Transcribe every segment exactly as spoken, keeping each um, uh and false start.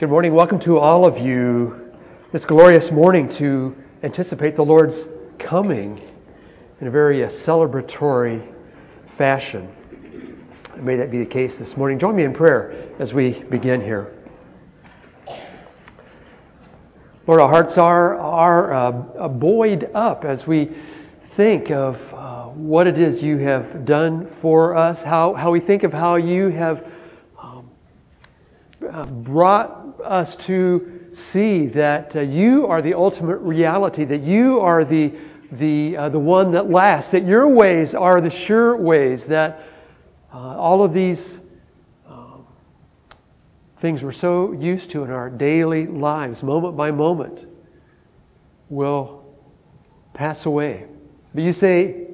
Good morning. Welcome to all of you this glorious morning to anticipate the Lord's coming in a very uh, celebratory fashion. May that be the case this morning. Join me in prayer as we begin here. Lord, our hearts are, are uh, buoyed up as we think of uh, what it is you have done for us, how, how we think of how you have um, uh, brought us to see that uh, you are the ultimate reality, that you are the the uh, the one that lasts, that your ways are the sure ways, that uh, all of these um, things we're so used to in our daily lives, moment by moment, will pass away. But you say,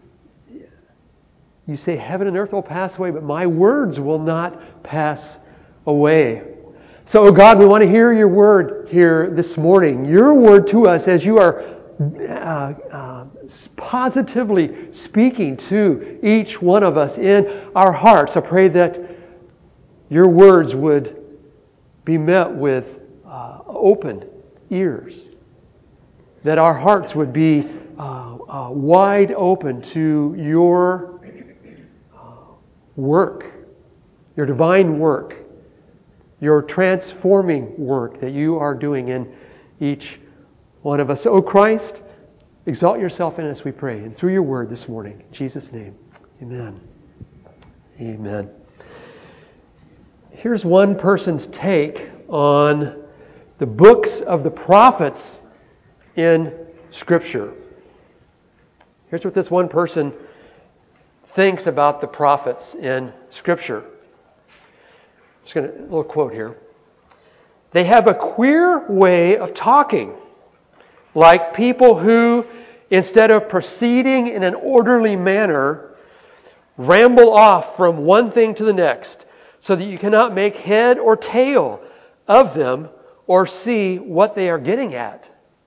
you say, heaven and earth will pass away, but my words will not pass away. So, oh God, we want to hear your word here this morning. Your word to us as you are uh, uh, positively speaking to each one of us in our hearts. I pray that your words would be met with uh, open ears, that our hearts would be uh, uh, wide open to your uh, work, your divine work, your transforming work that you are doing in each one of us. O Christ, exalt yourself in us, we pray, and through your word this morning. In Jesus' name, amen. Amen. Here's one person's take on the books of the prophets in Scripture. Here's what this one person thinks about the prophets in Scripture. Just going to, a little quote here. They have a queer way of talking, like people who, instead of proceeding in an orderly manner, ramble off from one thing to the next, so that you cannot make head or tail of them or see what they are getting at.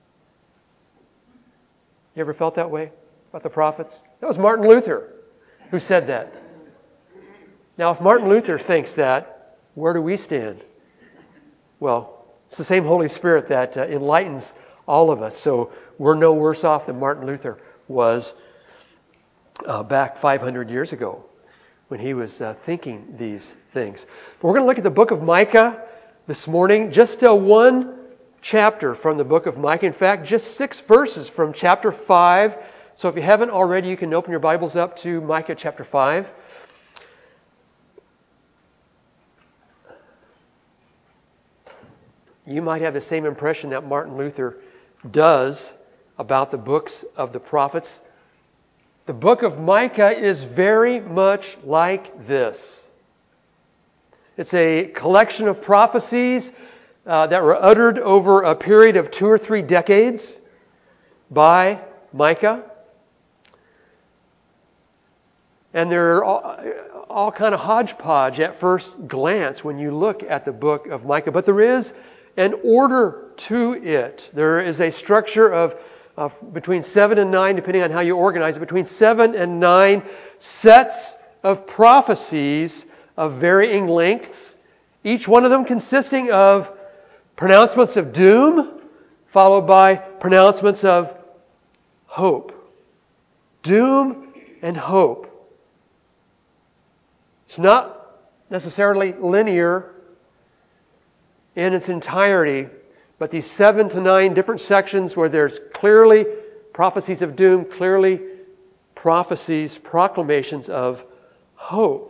You ever felt that way about the prophets? That was Martin Luther who said that. Now, if Martin Luther thinks that, where do we stand? Well, it's the same Holy Spirit that uh, enlightens all of us. So we're no worse off than Martin Luther was uh, back five hundred years ago when he was uh, thinking these things. But we're going to look at the book of Micah this morning. Just uh, one chapter from the book of Micah. In fact, just six verses from chapter five. So if you haven't already, you can open your Bibles up to Micah chapter five. You might have the same impression that Martin Luther does about the books of the prophets. The book of Micah is very much like this. It's a collection of prophecies uh, that were uttered over a period of two or three decades by Micah. And they're all, all kind of hodgepodge at first glance when you look at the book of Micah. But there is an order to it. There is a structure of, of between seven and nine, depending on how you organize it, between seven and nine sets of prophecies of varying lengths, each one of them consisting of pronouncements of doom, followed by pronouncements of hope. Doom and hope. It's not necessarily linear in its entirety, but these seven to nine different sections where there's clearly prophecies of doom, clearly prophecies, proclamations of hope.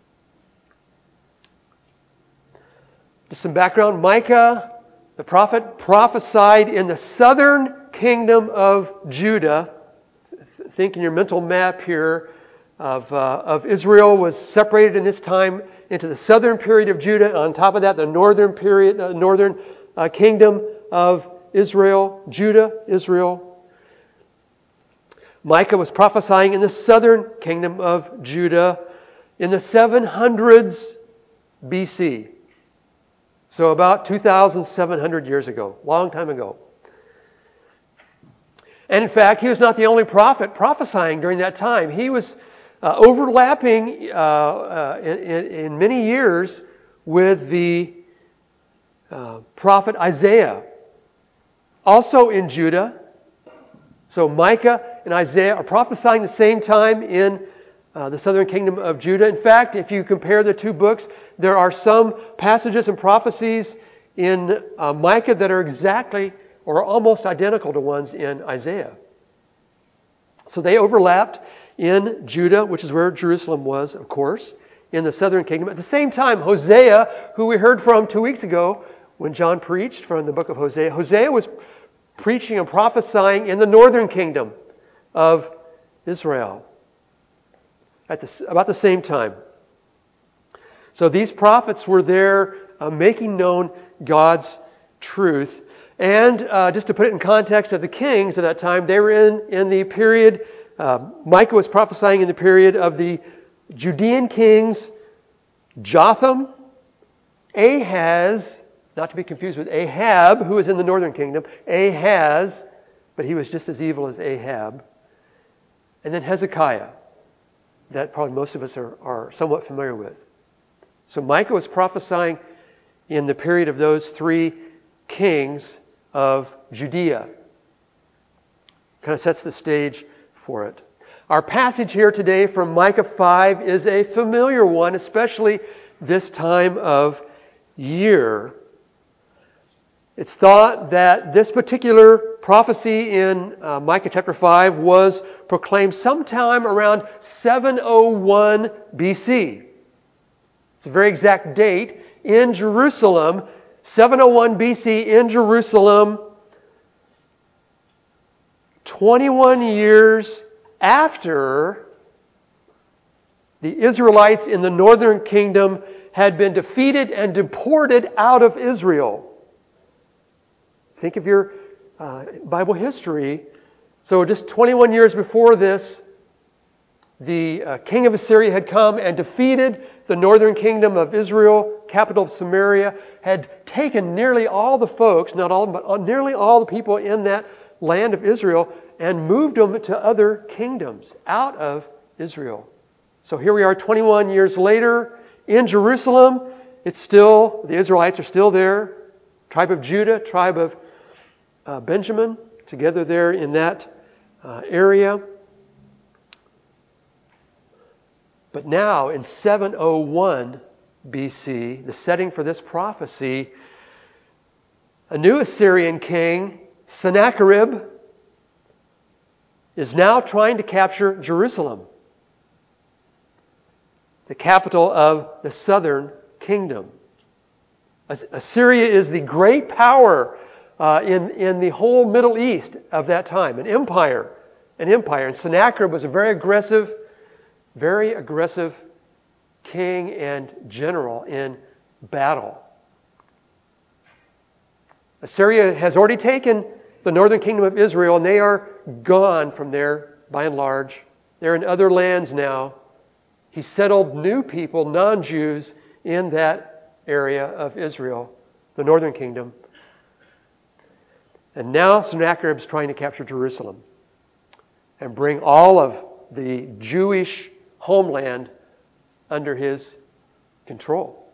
Just some background. Micah, the prophet, prophesied in the southern kingdom of Judah. Think in your mental map here of, uh, of Israel was separated in this time into the southern period of Judah. On top of that, the northern period, uh, northern uh, kingdom of Israel, Judah, Israel. Micah was prophesying in the southern kingdom of Judah in the seven hundreds B C. So about two thousand seven hundred years ago, long time ago. And in fact, he was not the only prophet prophesying during that time. He was uh, overlapping uh, uh, in, in, in many years with the uh, prophet Isaiah, also in Judah. So Micah and Isaiah are prophesying the same time in uh, the southern kingdom of Judah. In fact, if you compare the two books, there are some passages and prophecies in uh, Micah that are exactly or almost identical to ones in Isaiah. So they overlapped in Judah, which is where Jerusalem was, of course, in the southern kingdom. At the same time, Hosea, who we heard from two weeks ago when John preached from the book of Hosea, Hosea was preaching and prophesying in the northern kingdom of Israel at the, about the same time. So these prophets were there uh, making known God's truth. And uh, just to put it in context of the kings of that time, they were in, in the period, uh, Micah was prophesying in the period of the Judean kings Jotham, Ahaz, not to be confused with Ahab, who was in the northern kingdom, Ahaz, but he was just as evil as Ahab, and then Hezekiah, that probably most of us are, are somewhat familiar with. So Micah was prophesying in the period of those three kings of Judea. Kind of sets the stage for it. Our passage here today from Micah five is a familiar one, especially this time of year. It's thought that this particular prophecy in uh, Micah chapter five was proclaimed sometime around seven oh one B C. It's a very exact date in Jerusalem, seven oh one B C in Jerusalem, twenty-one years after the Israelites in the northern kingdom had been defeated and deported out of Israel. Think of your uh, Bible history. So just twenty-one years before this, the uh, king of Assyria had come and defeated the northern kingdom of Israel, capital of Samaria, had taken nearly all the folks, not all, but nearly all the people in that land of Israel, and moved them to other kingdoms out of Israel. So here we are twenty-one years later in Jerusalem. It's still, the Israelites are still there. Tribe of Judah, tribe of uh, Benjamin, together there in that uh, area. But now in seven oh one B C, the setting for this prophecy, a new Assyrian king, Sennacherib, is now trying to capture Jerusalem, the capital of the southern kingdom. Assyria is the great power uh, in, in the whole Middle East of that time, an empire, an empire. And Sennacherib was a very aggressive, very aggressive king and general in battle. Assyria has already taken the northern kingdom of Israel, and they are gone from there by and large. They're in other lands now. He settled new people, non-Jews, in that area of Israel, the northern kingdom. And now Sennacherib's trying to capture Jerusalem and bring all of the Jewish homeland under his control.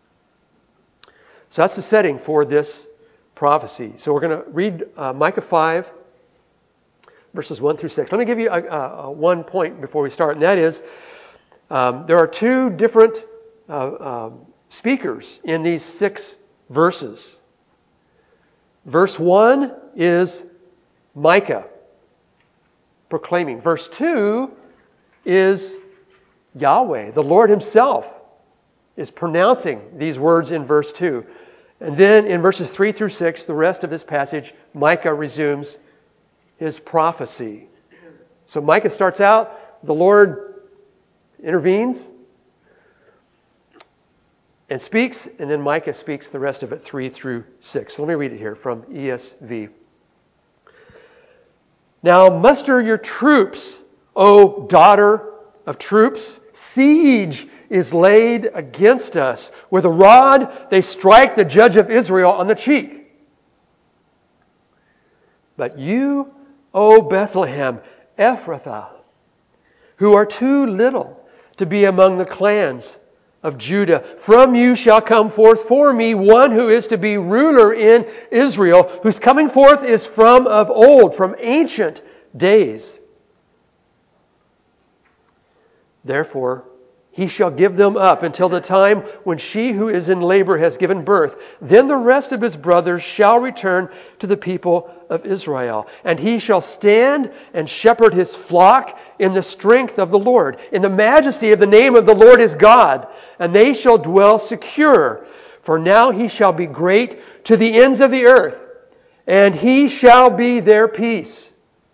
So that's the setting for this prophecy. So we're going to read uh, Micah five, verses one through six. Let me give you a, a, a one point before we start, and that is um, there are two different uh, um, speakers in these six verses. Verse one is Micah proclaiming. Verse two is Yahweh, the Lord himself, is pronouncing these words in verse two. And then in verses three through six, the rest of this passage, Micah resumes his prophecy. So Micah starts out, the Lord intervenes and speaks, and then Micah speaks the rest of it, three through six. So let me read it here from E S V. Now muster your troops, O daughter of troops. Siege is laid against us. With a rod they strike the judge of Israel on the cheek. But you, O Bethlehem, Ephrathah, who are too little to be among the clans of Judah. From you shall come forth for me one who is to be ruler in Israel, whose coming forth is from of old, from ancient days. Therefore, he shall give them up until the time when she who is in labor has given birth. Then the rest of his brothers shall return to the people of Israel. And he shall stand and shepherd his flock in the strength of the Lord, in the majesty of the name of the Lord his God. And they shall dwell secure. For now he shall be great to the ends of the earth, and he shall be their peace.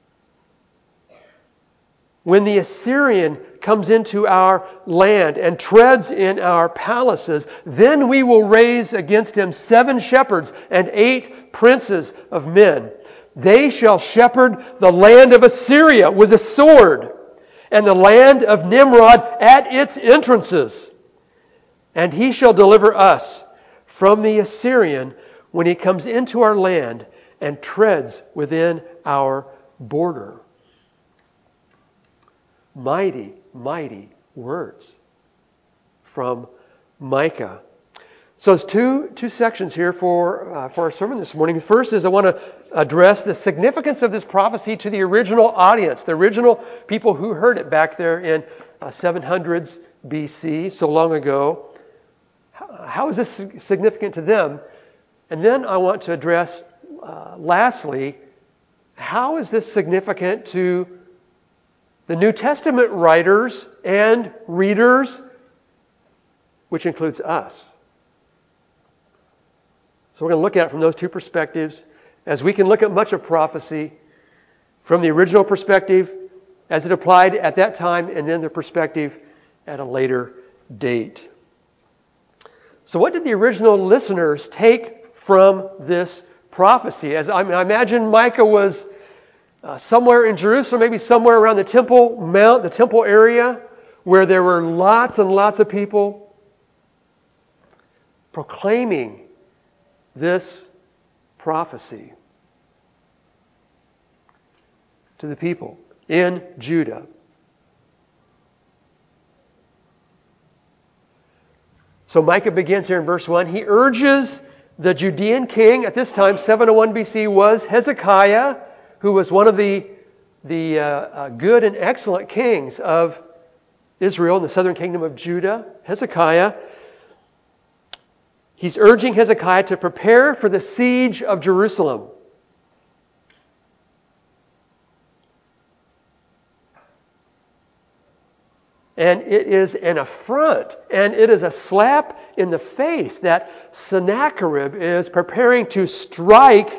When the Assyrian comes into our land and treads in our palaces, then we will raise against him seven shepherds and eight princes of men. They shall shepherd the land of Assyria with a sword, and the land of Nimrod at its entrances. And he shall deliver us from the Assyrian when he comes into our land and treads within our border. Mighty, mighty words from Micah. So there's two, two sections here for, uh, for our sermon this morning. The first is I want to address the significance of this prophecy to the original audience, the original people who heard it back there in uh, seven hundreds B C, so long ago. How is this significant to them? And then I want to address, uh, lastly, how is this significant to the New Testament writers and readers, which includes us? So we're going to look at it from those two perspectives, as we can look at much of prophecy from the original perspective as it applied at that time, and then the perspective at a later date. So what did the original listeners take from this prophecy? As I, mean, I imagine Micah was uh, somewhere in Jerusalem, maybe somewhere around the Temple Mount, the temple area, where there were lots and lots of people proclaiming this prophecy to the people in Judah. So Micah begins here in verse one. He urges the Judean king, at this time, seven oh one B C, was Hezekiah, who was one of the, the uh, uh, good and excellent kings of Israel in the southern kingdom of Judah. Hezekiah. He's urging Hezekiah to prepare for the siege of Jerusalem. And it is an affront, and it is a slap in the face that Sennacherib is preparing to strike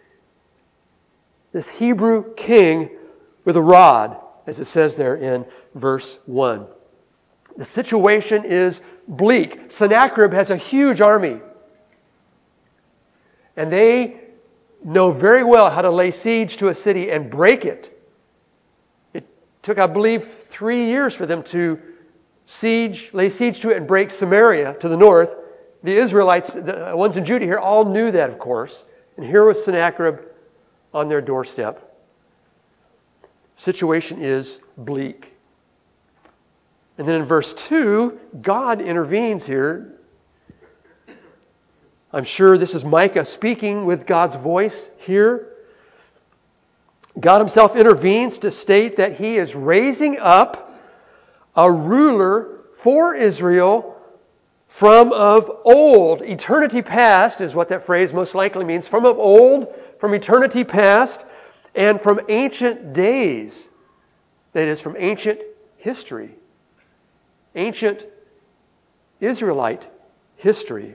this Hebrew king with a rod, as it says there in verse one. The situation is bleak. Sennacherib has a huge army, and they know very well how to lay siege to a city and break it. It took, I believe, three years for them to siege, lay siege to it and break Samaria to the north. The Israelites, the ones in Judah here, all knew that, of course. And here was Sennacherib on their doorstep. Situation is bleak. And then in verse two, God intervenes here. I'm sure this is Micah speaking with God's voice here. God himself intervenes to state that he is raising up a ruler for Israel from of old. Eternity past is what that phrase most likely means. From of old, from eternity past, and from ancient days. That is, from ancient history. Ancient Israelite history.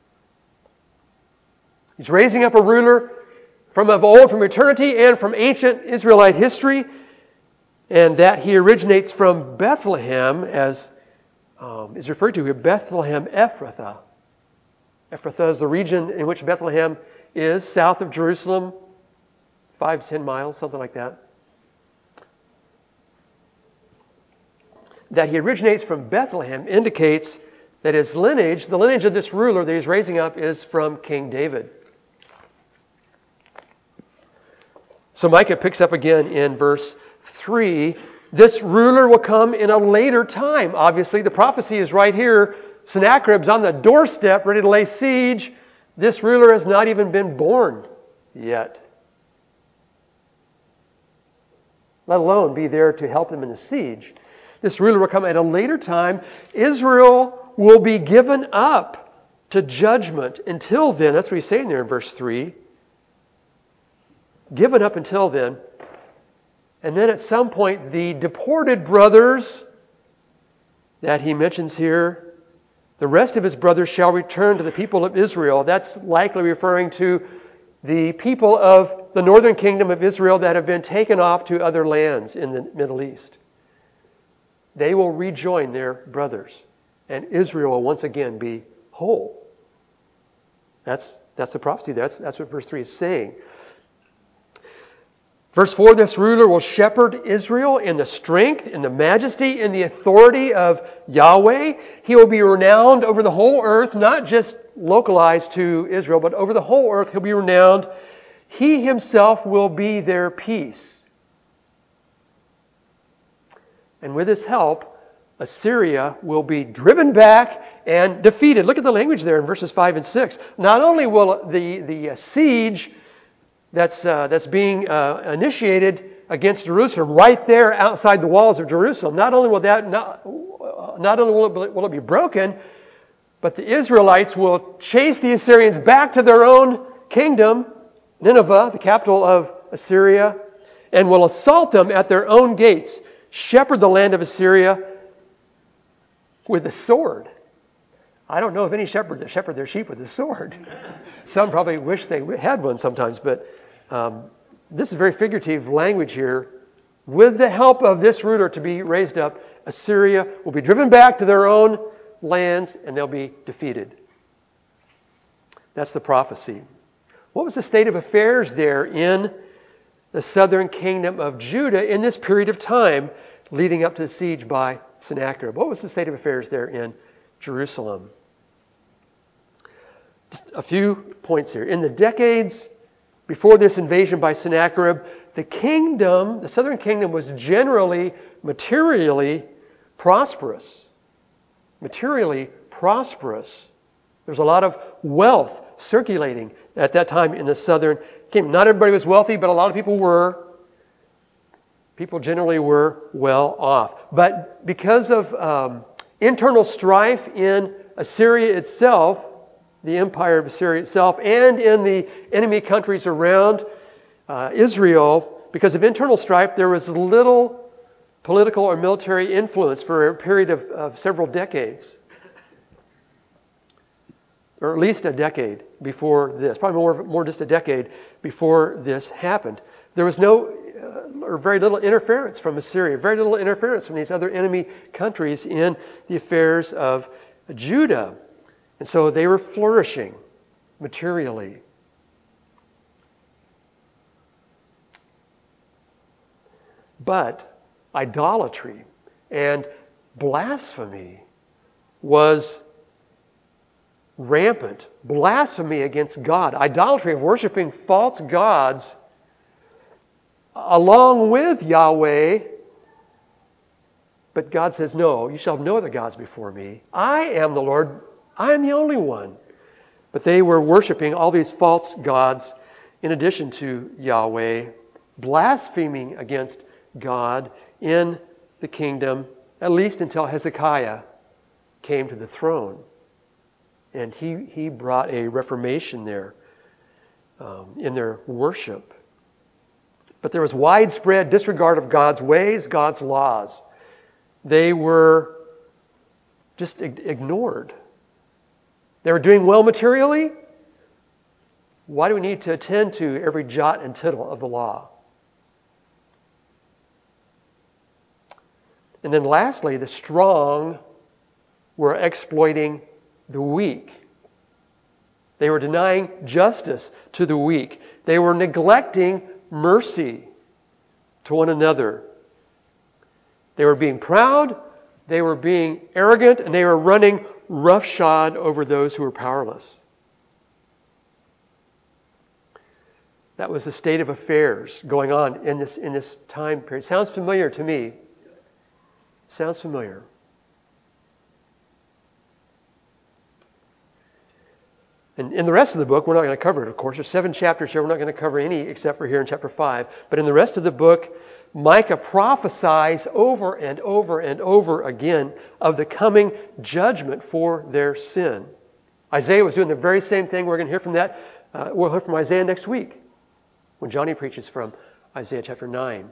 He's raising up a ruler from of old, from eternity, and from ancient Israelite history, and that he originates from Bethlehem, as um, is referred to here, Bethlehem Ephrathah. Ephrathah is the region in which Bethlehem is, south of Jerusalem, five to ten miles, something like that. That he originates from Bethlehem indicates that his lineage, the lineage of this ruler that he's raising up, is from King David. So Micah picks up again in verse three. This ruler will come in a later time. Obviously, the prophecy is right here, Sennacherib's on the doorstep ready to lay siege. This ruler has not even been born yet, let alone be there to help them in the siege. This ruler will come at a later time. Israel will be given up to judgment until then. That's what he's saying there in verse three. Given up until then. And then at some point, the deported brothers that he mentions here, the rest of his brothers shall return to the people of Israel. That's likely referring to the people of the northern kingdom of Israel that have been taken off to other lands in the Middle East. They will rejoin their brothers, and Israel will once again be whole. That's, that's the prophecy. That's, that's what verse three is saying. Verse four, this ruler will shepherd Israel in the strength, in the majesty, in the authority of Yahweh. He will be renowned over the whole earth, not just localized to Israel, but over the whole earth he'll be renowned. He himself will be their peace. And with his help, Assyria will be driven back and defeated. Look at the language there in verses five and six. Not only will the, the siege that's, uh, that's being uh, initiated against Jerusalem right there outside the walls of Jerusalem, not only will that not, not only will it, will it be broken, but the Israelites will chase the Assyrians back to their own kingdom, Nineveh, the capital of Assyria, and will assault them at their own gates, shepherd the land of Assyria with a sword. I don't know of any shepherds that shepherd their sheep with a sword. Some probably wish they had one sometimes, but um, this is very figurative language here. With the help of this ruler to be raised up, Assyria will be driven back to their own lands and they'll be defeated. That's the prophecy. What was the state of affairs there in the southern kingdom of Judah in this period of time leading up to the siege by Sennacherib? What was the state of affairs there in Jerusalem? Just a few points here. In the decades before this invasion by Sennacherib, the kingdom, the southern kingdom, was generally materially prosperous. Materially prosperous. There's a lot of wealth circulating at that time in the southern kingdom. Not everybody was wealthy, but a lot of people were. People generally were well off. But because of um, internal strife in Assyria itself, the empire of Assyria itself, and in the enemy countries around uh, Israel, because of internal strife, there was little political or military influence for a period of, of several decades. Or at least a decade before this. Probably more, more just a decade before this happened. There was no, uh, or very little interference from Assyria, very little interference from these other enemy countries in the affairs of Judah. And so they were flourishing materially. But idolatry and blasphemy was rampant. Blasphemy against God. Idolatry of worshiping false gods along with Yahweh. But God says, no, you shall have no other gods before me. I am the Lord. I am the only one. But they were worshiping all these false gods in addition to Yahweh, blaspheming against God in the kingdom, at least until Hezekiah came to the throne. And he, he brought a reformation there um, in their worship. But there was widespread disregard of God's ways, God's laws. They were just ignored. They were doing well materially. Why do we need to attend to every jot and tittle of the law? And then lastly, the strong were exploiting the weak. They were denying justice to the weak. They were neglecting mercy to one another. They were being proud, they were being arrogant, and they were running roughshod over those who were powerless. That was the state of affairs going on in this, in this time period. Sounds familiar to me. Sounds familiar. And in the rest of the book, we're not going to cover it, of course. There's seven chapters here. We're not going to cover any except for here in chapter five. But in the rest of the book, Micah prophesies over and over and over again of the coming judgment for their sin. Isaiah was doing the very same thing. We're going to hear from that. Uh, we'll hear from Isaiah next week when Johnny preaches from Isaiah chapter nine.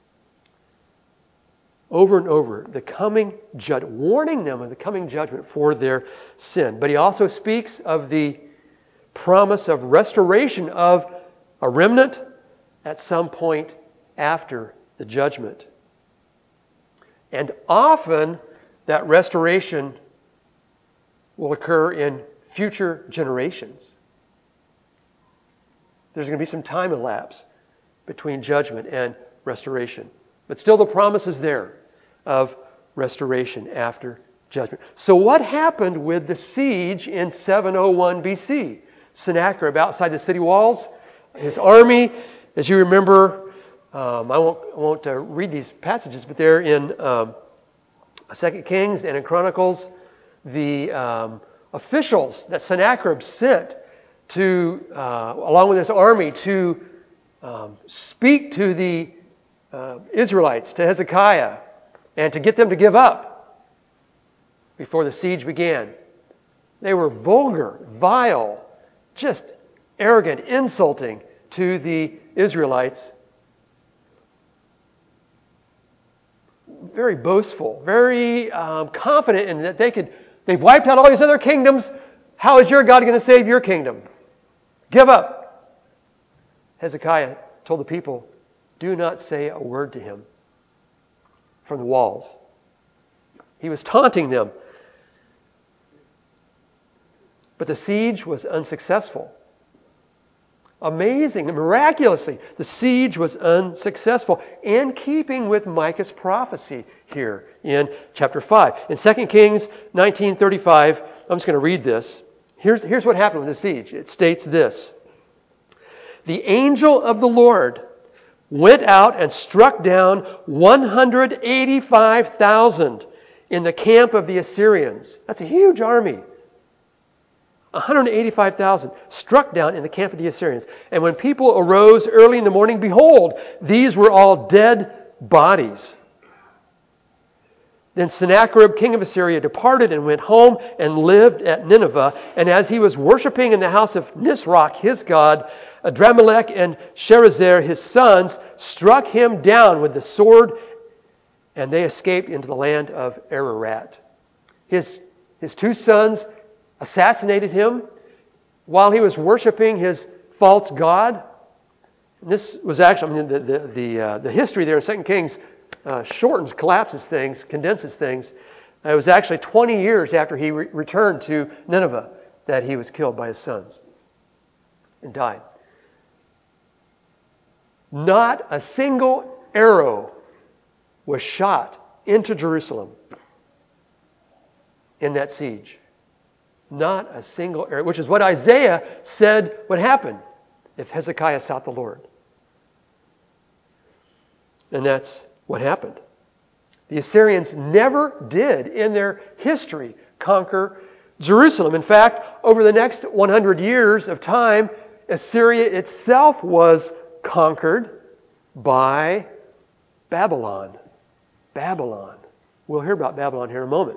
Over and over, the coming judge, warning them of the coming judgment for their sin. But he also speaks of the promise of restoration of a remnant at some point after the judgment. And often that restoration will occur in future generations. There's going to be some time elapse between judgment and restoration. But still the promise is there of restoration after judgment. So what happened with the siege in seven oh one B C? Sennacherib outside the city walls, his army, as you remember, um, I won't, I won't uh, read these passages, but they're in um, Second Kings and in Chronicles. The um, officials that Sennacherib sent to, uh, along with his army, to um, speak to the uh, Israelites, to Hezekiah, and to get them to give up before the siege began. They were vulgar, vile, just arrogant, insulting to the Israelites. Very boastful, very um, confident in that they could, they've wiped out all these other kingdoms. How is your God going to save your kingdom? Give up. Hezekiah told the people, do not say a word to him from the walls. He was taunting them. But the siege was unsuccessful. Amazing, miraculously, the siege was unsuccessful, in keeping with Micah's prophecy here in chapter five. In Second Kings nineteen thirty-five, I'm just going to read this. Here's, here's what happened with the siege. It states this. The angel of the Lord went out and struck down one hundred eighty-five thousand in the camp of the Assyrians. That's a huge army. one hundred eighty-five thousand struck down in the camp of the Assyrians. And when people arose early in the morning, behold, these were all dead bodies. Then Sennacherib, king of Assyria, departed and went home and lived at Nineveh. And as he was worshiping in the house of Nisroch, his god, Adramelech and Sharezer, his sons, struck him down with the sword, and they escaped into the land of Ararat. His, his two sons assassinated him while he was worshiping his false god. And this was actually, I mean, the the the, uh, the history there in Second Kings uh, shortens, collapses things, condenses things. It was actually twenty years after he re- returned to Nineveh that he was killed by his sons and died. Not a single arrow was shot into Jerusalem in that siege. Not a single arrow, which is what Isaiah said would happen if Hezekiah sought the Lord. And that's what happened. The Assyrians never did, in their history, conquer Jerusalem. In fact, over the next one hundred years of time, Assyria itself was conquered by Babylon. Babylon. We'll hear about Babylon here in a moment.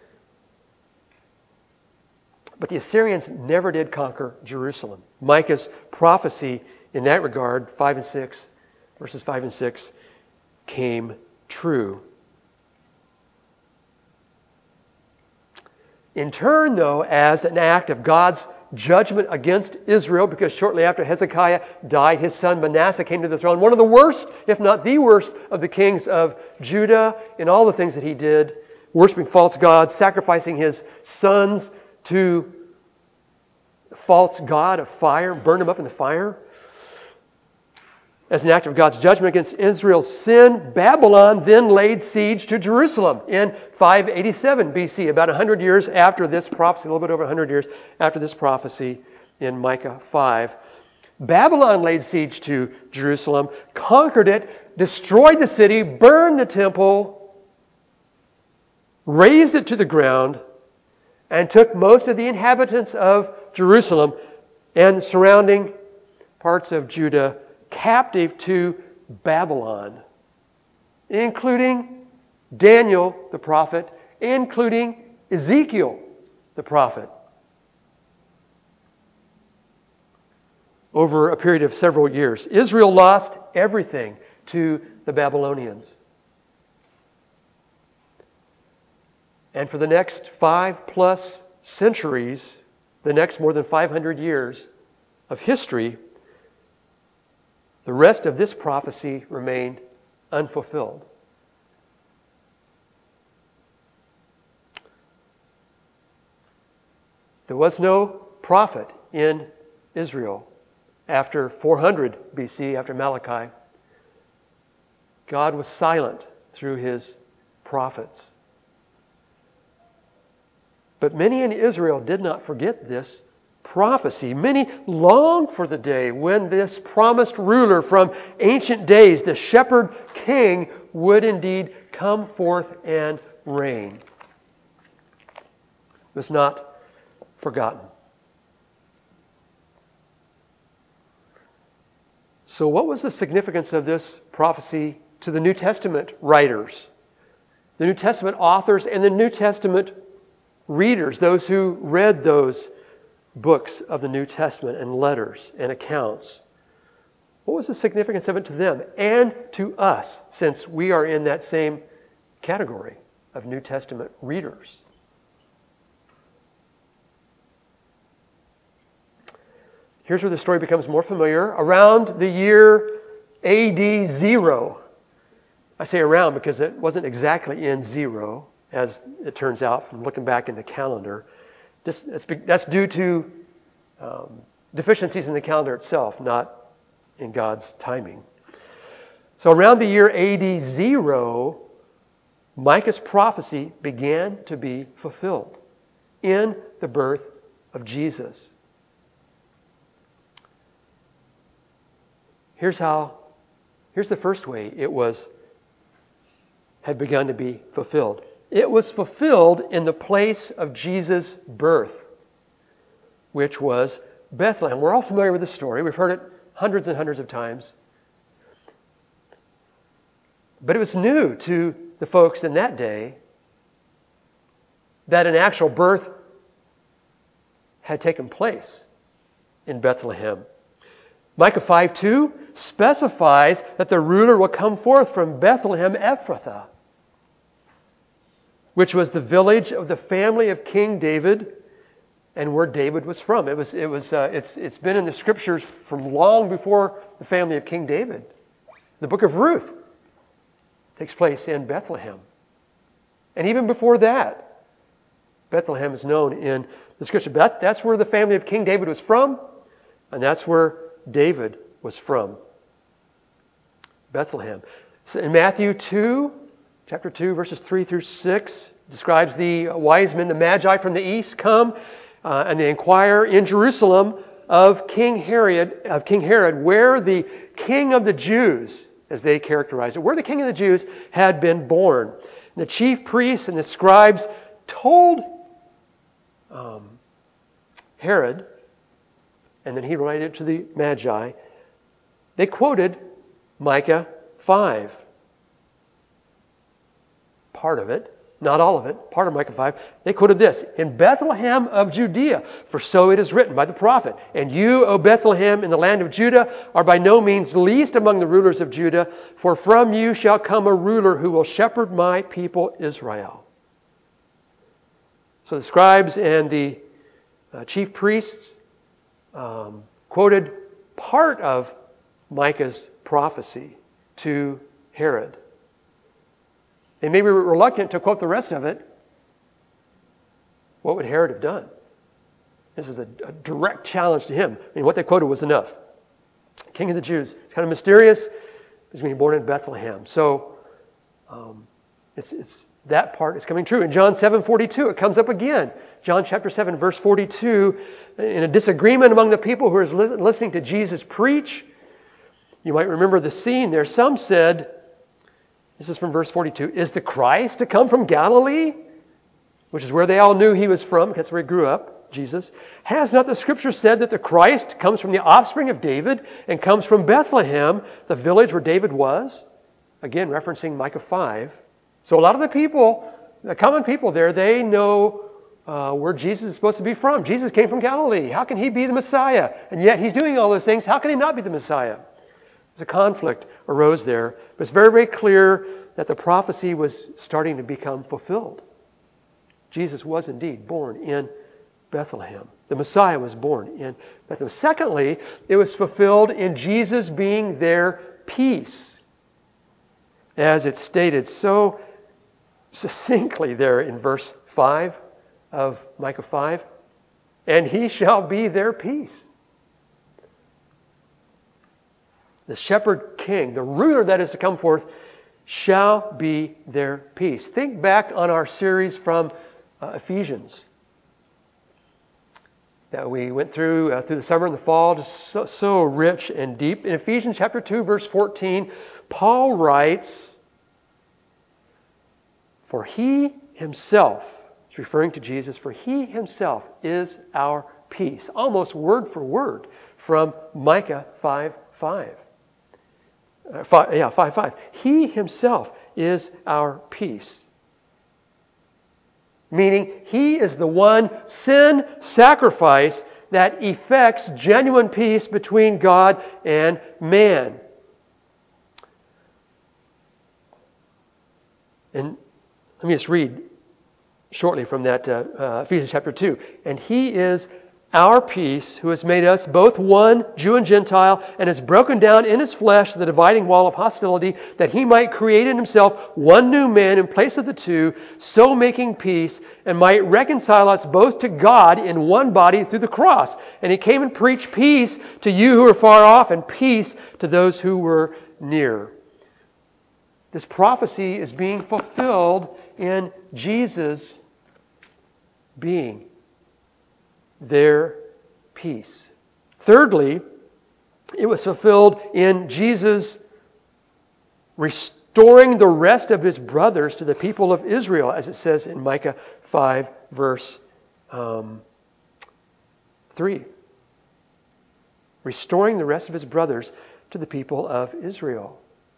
But the Assyrians never did conquer Jerusalem. Micah's prophecy in that regard, five and six, verses five and six, came true. In turn, though, as an act of God's judgment against Israel, because shortly after Hezekiah died, his son Manasseh came to the throne. One of the worst, if not the worst, of the kings of Judah in all the things that he did, worshiping false gods, sacrificing his sons to the false god of fire, burned them up in the fire. As an act of God's judgment against Israel's sin, Babylon then laid siege to Jerusalem in five eighty-seven B C, about one hundred years after this prophecy, a little bit over one hundred years after this prophecy in Micah five. Babylon laid siege to Jerusalem, conquered it, destroyed the city, burned the temple, razed it to the ground, and took most of the inhabitants of Jerusalem and the surrounding parts of Judah captive to Babylon, including Daniel the prophet, including Ezekiel the prophet. Over a period of several years, Israel lost everything to the Babylonians. And for the next five plus centuries, the next more than five hundred years of history, the rest of this prophecy remained unfulfilled. There was no prophet in Israel after four hundred B C, after Malachi. God was silent through his prophets. But many in Israel did not forget this prophecy. Many longed for the day when this promised ruler from ancient days, the shepherd king, would indeed come forth and reign. It was not forgotten. So what was the significance of this prophecy to the New Testament writers, the New Testament authors, and the New Testament readers, those who read those books of the New Testament and letters and accounts? What was the significance of it to them and to us, since we are in that same category of New Testament readers? Here's where the story becomes more familiar. Around the year A D zero, I say around because it wasn't exactly in zero, as it turns out from looking back in the calendar. This, that's, that's due to um, deficiencies in the calendar itself, not in God's timing. So around the year A D zero, Micah's prophecy began to be fulfilled in the birth of Jesus. Here's how, here's the first way it was, had begun to be fulfilled. It was fulfilled in the place of Jesus' birth, which was Bethlehem. We're all familiar with the story. We've heard it hundreds and hundreds of times. But it was new to the folks in that day that an actual birth had taken place in Bethlehem. Micah five two specifies that the ruler will come forth from Bethlehem Ephrathah, which was the village of the family of King David and where David was from. It was, it was, uh, it's, it's been in the scriptures from long before the family of King David. The book of Ruth takes place in Bethlehem. And even before that, Bethlehem is known in the scripture. That, that's where the family of King David was from, and that's where David was from. Bethlehem. So in Matthew two, chapter two, verses three through six, describes the wise men, the Magi from the east, come uh, and they inquire in Jerusalem of King Herod, of King Herod, where the King of the Jews, as they characterize it, where the King of the Jews had been born. And the chief priests and the scribes told um, Herod, and then he related it to the Magi. They quoted Micah five. Part of it, not all of it, part of Micah five. They quoted this: in Bethlehem of Judea, for so it is written by the prophet, and you, O Bethlehem, in the land of Judah, are by no means least among the rulers of Judah, for from you shall come a ruler who will shepherd my people Israel. So the scribes and the uh, chief priests um, quoted part of Micah's prophecy to Herod. They may be reluctant to quote the rest of it. What would Herod have done? This is a, a direct challenge to him. I mean, what they quoted was enough. King of the Jews. It's kind of mysterious. He's going to be born in Bethlehem. So um, it's, it's that part is coming true. In John seven forty-two, it comes up again. John chapter seven, verse forty-two, in a disagreement among the people who are listening to Jesus preach. You might remember the scene there. Some said, this is from verse forty-two, is the Christ to come from Galilee? which is where they all knew he was from, that's where he grew up, Jesus. Has not the Scripture said that the Christ comes from the offspring of David and comes from Bethlehem, the village where David was? Again, referencing Micah five. So a lot of the people, the common people there, they know uh, where Jesus is supposed to be from. Jesus came from Galilee. How can he be the Messiah? And yet he's doing all those things. How can he not be the Messiah? There's a conflict arose there. But it's very, very clear that the prophecy was starting to become fulfilled. Jesus was indeed born in Bethlehem. The Messiah was born in Bethlehem. Secondly, it was fulfilled in Jesus being their peace. As it's stated so succinctly there in verse five of Micah five. And he shall be their peace. The shepherd king, the ruler that is to come forth, shall be their peace. Think back on our series from uh, Ephesians that we went through uh, through the summer and the fall, just so, so rich and deep. In Ephesians chapter two, verse fourteen, Paul writes, "For he himself," he's referring to Jesus, "for he himself is our peace." Almost word for word from Micah five five. Uh, five, yeah, five five. He himself is our peace. Meaning, he is the one sin sacrifice that effects genuine peace between God and man. And let me just read shortly from that uh, uh, Ephesians chapter two. And he is our peace, who has made us both one, Jew and Gentile, and has broken down in his flesh the dividing wall of hostility, that he might create in himself one new man in place of the two, so making peace, and might reconcile us both to God in one body through the cross. And he came and preached peace to you who are far off, and peace to those who were near. This prophecy is being fulfilled in Jesus being their peace. Thirdly, it was fulfilled in Jesus restoring the rest of his brothers to the people of Israel, as it says in Micah five, verse um, three. Restoring the rest of his brothers to the people of Israel.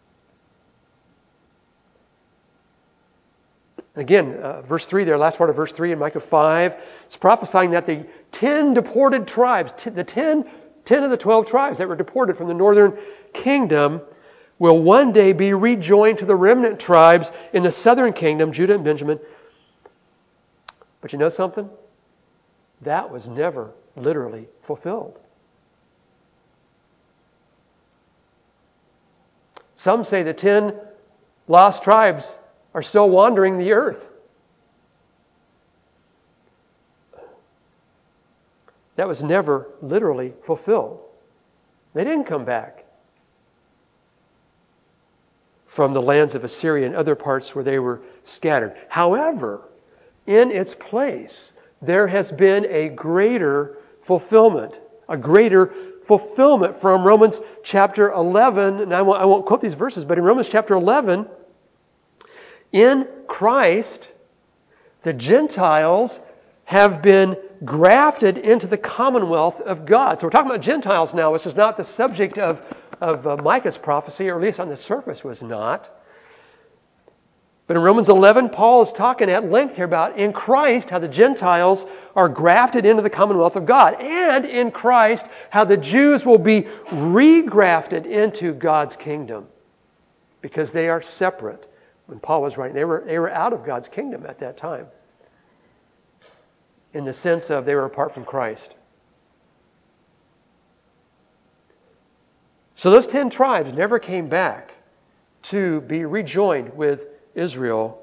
Again, uh, verse three there, last part of verse three in Micah five, it's prophesying that the ten deported tribes, t- the ten, ten of the twelve tribes that were deported from the northern kingdom will one day be rejoined to the remnant tribes in the southern kingdom, Judah and Benjamin. But you know something? That was never literally fulfilled. Some say the ten lost tribes are still wandering the earth. That was never literally fulfilled. They didn't come back from the lands of Assyria and other parts where they were scattered. However, in its place, there has been a greater fulfillment, a greater fulfillment from Romans chapter eleven. And I won't, I won't quote these verses, but in Romans chapter eleven, in Christ, the Gentiles have been grafted into the commonwealth of God. So we're talking about Gentiles now, which is not the subject of, of uh, Micah's prophecy, or at least on the surface was not. But in Romans eleven, Paul is talking at length here about in Christ how the Gentiles are grafted into the commonwealth of God. And in Christ, how the Jews will be regrafted into God's kingdom because they are separate. When Paul was writing, they were, they were out of God's kingdom at that time, in the sense of they were apart from Christ. So those ten tribes never came back to be rejoined with Israel.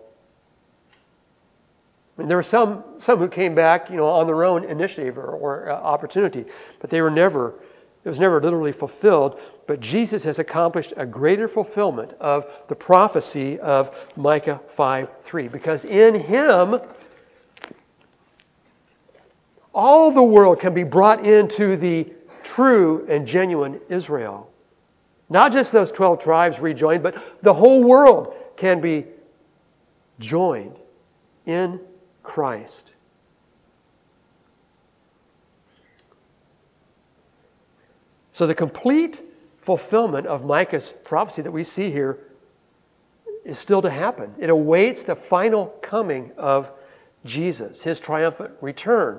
I mean, there were some, some who came back, you know, on their own initiative or, or uh, opportunity, but they were never, it was never literally fulfilled. But Jesus has accomplished a greater fulfillment of the prophecy of Micah five three. Because in Him, all the world can be brought into the true and genuine Israel. Not just those twelve tribes rejoined, but the whole world can be joined in Christ. So the complete fulfillment of Micah's prophecy that we see here is still to happen. It awaits the final coming of Jesus, his triumphant return.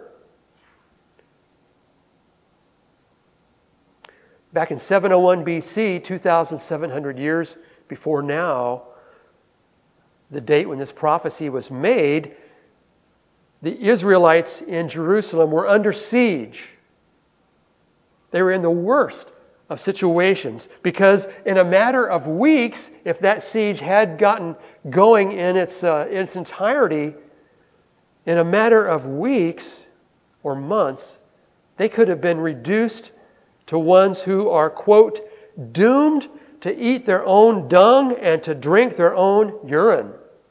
Back in seven oh one B C, two thousand seven hundred years before now, the date when this prophecy was made, the Israelites in Jerusalem were under siege. They were in the worst of situations because in a matter of weeks, if that siege had gotten going in its, uh, in its entirety, in a matter of weeks or months, they could have been reduced to ones who are, quote, doomed to eat their own dung and to drink their own urine,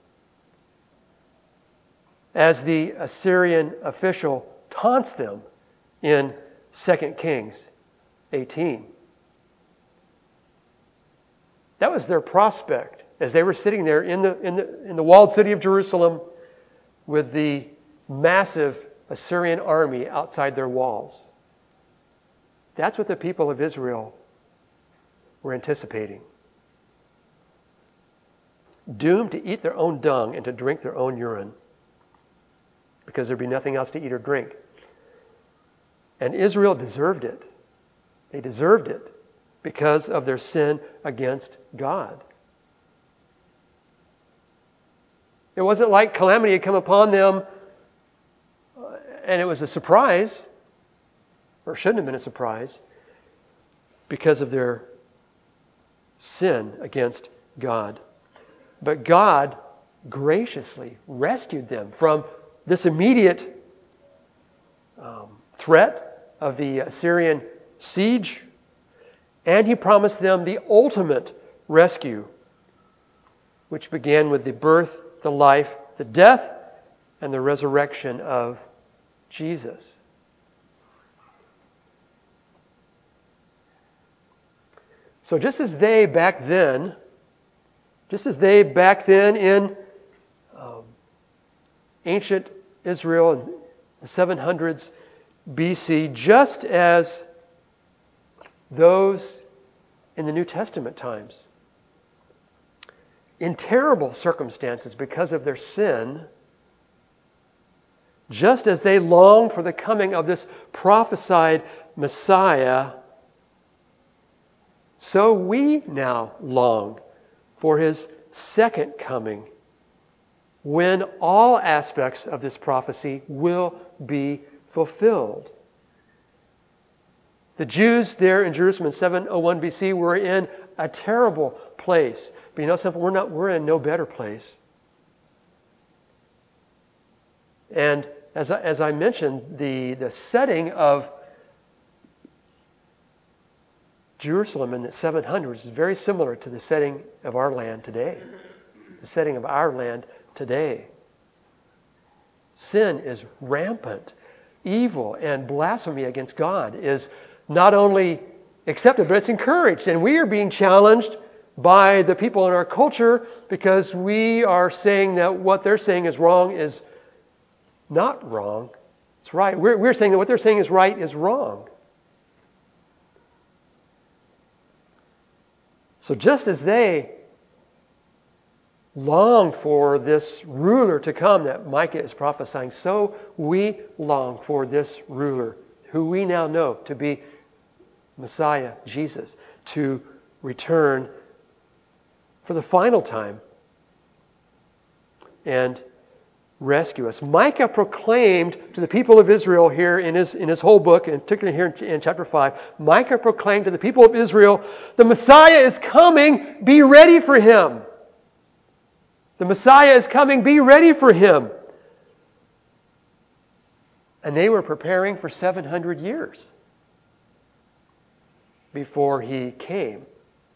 as the Assyrian official taunts them in Second Kings eighteen. That was their prospect as they were sitting there in the, in the, in the walled city of Jerusalem with the massive Assyrian army outside their walls. That's what the people of Israel were anticipating. Doomed to eat their own dung and to drink their own urine, because there'd be nothing else to eat or drink. And Israel deserved it. They deserved it because of their sin against God. It wasn't like calamity had come upon them and it was a surprise, or shouldn't have been a surprise, because of their sin against God. But God graciously rescued them from this immediate um, threat of the Assyrian siege, and He promised them the ultimate rescue, which began with the birth, the life, the death, and the resurrection of Jesus. So just as they back then, just as they back then in um, ancient Israel in the seven hundreds B C, just as those in the New Testament times, in terrible circumstances because of their sin, just as they longed for the coming of this prophesied Messiah, so we now long for His second coming, when all aspects of this prophecy will be fulfilled. The Jews there in Jerusalem in seven oh one B C were in a terrible place. But you know something? We're not, we're in no better place. And as I, as I mentioned, the, the setting of Jerusalem in the seven hundreds is very similar to the setting of our land today. The setting of our land today. Sin is rampant. Evil and blasphemy against God is not only accepted, but it's encouraged. And we are being challenged by the people in our culture because we are saying that what they're saying is wrong is not wrong. It's right. We're, we're saying that what they're saying is right is wrong. So just as they long for this ruler to come that Micah is prophesying, so we long for this ruler, who we now know to be Messiah, Jesus, to return for the final time and rescue us. Micah proclaimed to the people of Israel here in his, in his whole book, and particularly here in, in chapter five, Micah proclaimed to the people of Israel, the Messiah is coming, be ready for Him. The Messiah is coming, be ready for Him. And they were preparing for seven hundred years before He came.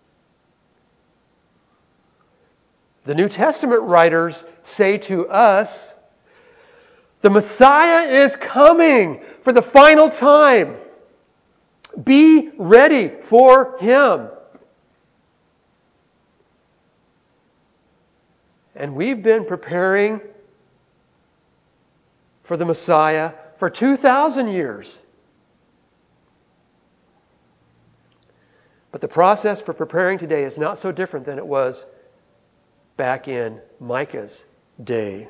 The New Testament writers say to us, the Messiah is coming for the final time. Be ready for Him. And we've been preparing for the Messiah for two thousand years. But the process for preparing today is not so different than it was back in Micah's day.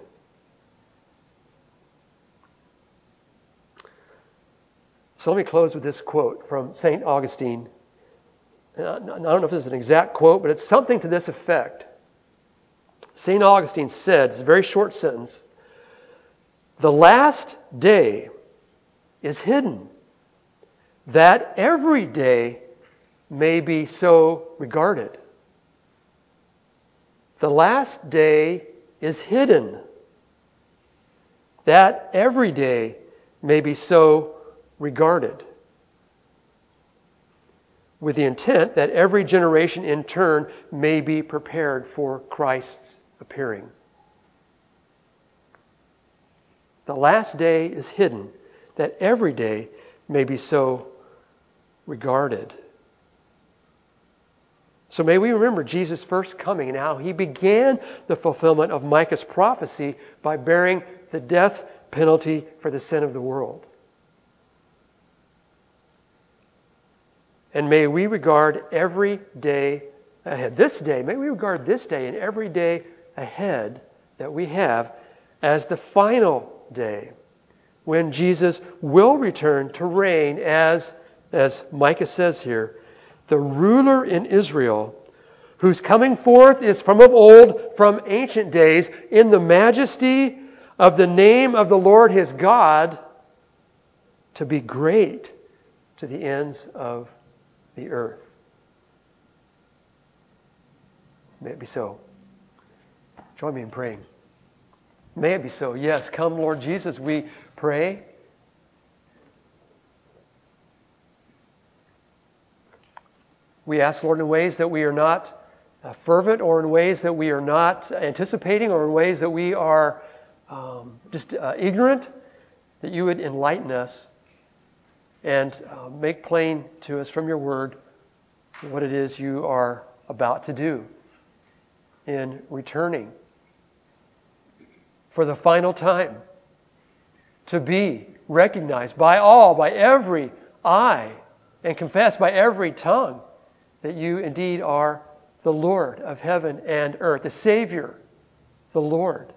So let me close with this quote from Saint Augustine. I don't know if this is an exact quote, but it's something to this effect. Saint Augustine said, it's a very short sentence, "The last day is hidden, that every day may be so regarded." The last day is hidden, that every day may be so regarded, with the intent that every generation in turn may be prepared for Christ's appearing. The last day is hidden, that every day may be so regarded. So may we remember Jesus' first coming and how he began the fulfillment of Micah's prophecy by bearing the death penalty for the sin of the world. And may we regard every day ahead, this day, may we regard this day and every day ahead that we have as the final day when Jesus will return to reign as, as Micah says here, the ruler in Israel, whose coming forth is from of old, from ancient days, in the majesty of the name of the Lord his God, to be great to the ends of the earth. May it be so. Join me in praying. May it be so. Yes, come Lord Jesus, we pray. We ask, Lord, in ways that we are not uh, fervent, or in ways that we are not anticipating, or in ways that we are um, just uh, ignorant, that you would enlighten us and uh, make plain to us from your word what it is you are about to do in returning for the final time, to be recognized by all, by every eye, and confessed by every tongue that you indeed are the Lord of heaven and earth, the Savior, the Lord.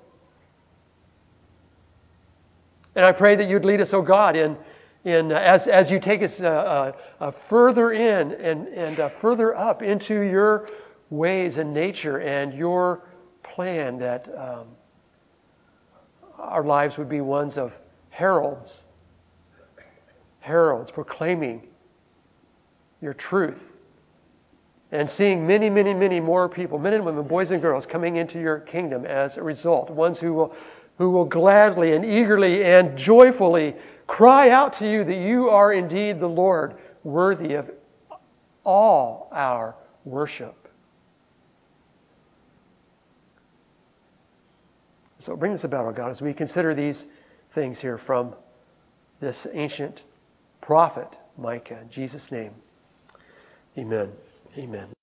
And I pray that you'd lead us, O God, in, in uh, as, as you take us uh, uh, uh, further in and, and uh, further up into your ways and nature and your plan, that um, our lives would be ones of heralds, heralds proclaiming your truth, and seeing many, many, many more people, men and women, boys and girls, coming into your kingdom as a result. Ones who will, who will gladly and eagerly and joyfully cry out to you that you are indeed the Lord, worthy of all our worship. So bring this about, O God, as we consider these things here from this ancient prophet, Micah. In Jesus' name, amen. Amen.